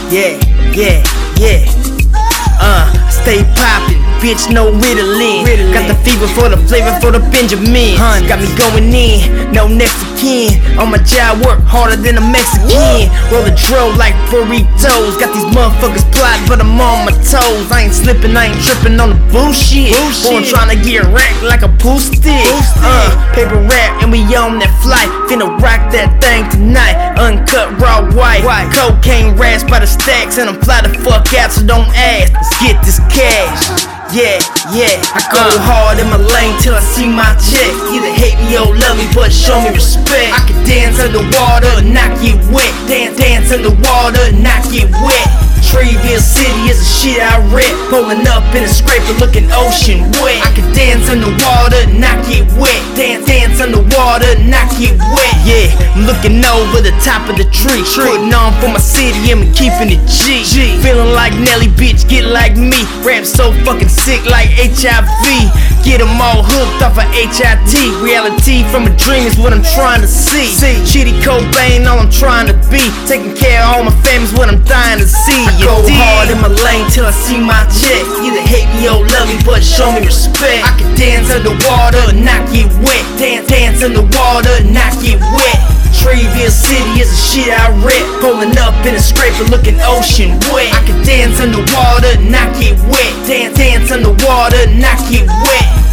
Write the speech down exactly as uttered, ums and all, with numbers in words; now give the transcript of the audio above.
Yeah, yeah, yeah. Uh, stay poppin', bitch, no Ritalin. Ritalin. Got the fever for the flavor for the Benjamin. Honey. Got me going in, no next of kin. On my job, work harder than a Mexican. Roll the dro like burritos. Got these motherfuckers plotting, but I'm on my toes. I ain't slipping, I ain't tripping on the bullshit. bullshit. Boy, I'm trying to get wrecked like a pool stick. Uh, paper wrap, and we on that flight. Finna rock that thing tonight. Uncut, raw, white. white. Cocaine rash by the stacks, and I'm fly the fuck out, so don't ask. Let's get this cash. Yeah, yeah, I go hard in my lane till I see my check. Either hate me or love me, but show me respect. I can dance underwater and not get wet. Dance, dance underwater and not get wet. Treeville City is the shit I rep. Pulling up in a scraper looking ocean wet. I can dance underwater and not get wet. Dance, dance underwater and not get wet. Yeah, I'm looking over the top of the tree. Putting on for my city and me keeping it G. Feeling like Nelly, bitch, get like me. Rap so fucking sick like H I V. Get them all hooked off of H I T. Reality from a dream is what I'm trying to see. Shitty Cobain, all I'm trying to be. Taking care of all my family's what I'm dying to see. I go hard in my lane till I see my check. Either hate me or love me, but show me respect. I can dance underwater and not get wet. Dance, dance underwater and not get wet. Treeville City is the shit I rep. Pulling up in a scraper looking ocean wet. I can dance underwater and not get wet. Dance, dance underwater and not get wet.